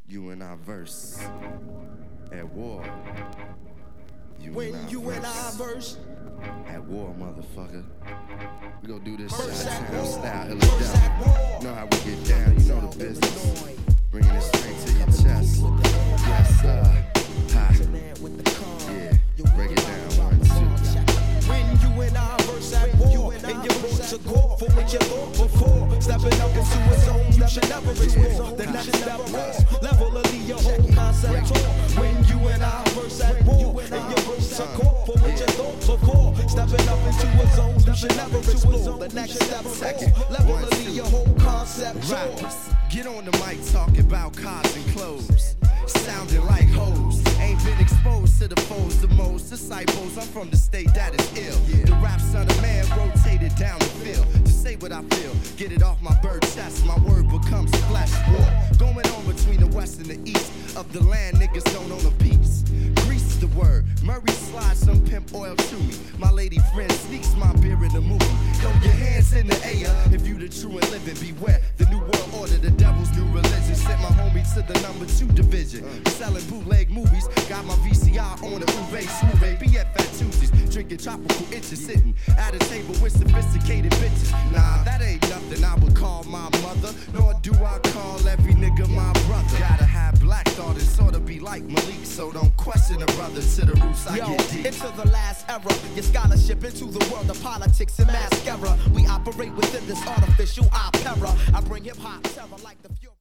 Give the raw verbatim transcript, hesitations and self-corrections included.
You and I verse at war. You When and I you verse. and I verse At war, motherfucker. We gon' do this Verse at Chi-Town war. style, ill Verse at war. You know how we get down, you know the business. Bringing it straight to your chest. Yes, sir. Ha. Yeah, break it down, one, two. When you and I verse at war, and you both to go for what you thought before. Stepping up into a zone you should never explore. The next step was level of the your whole concept tour. When you and I verse at war, and you both to go for what you thought before. Stepping up into a zone you should never explore. The next step was level of the your whole concept tour. Rappers, get on the mic talking about cars and clothes. Sounding like hoes. Ain't been exposed to the foes, the most disciples. I'm from the state that is ill. The rap son of man rotated down the field. To say what I feel, get it off my bird chest. My word becomes flesh war. Going on between the west and the east of the land, niggas don't own a piece. Grease is the word. Murray slides some pimp oil to me. My lady friend sneaks my beer in the movie. Throw your hands in the air if you the true and living. Beware the new world order, the devil's new religion. Sent my homie to the number two division. Selling bootleg movies, got my V C R on the Uwe Smooth. B F at Tuesdays, drinking tropical itches, sitting at a table with sophisticated bitches. Nah, that ain't nothing I would call my mother, nor do I call every nigga my brother. Gotta have black thought and sorta be like Malik, so don't question a brother to the roots I Yo, get deep. into the last era, your scholarship into the world of politics and mascara. We operate within this artificial opera. I bring hip hop terror like the fury.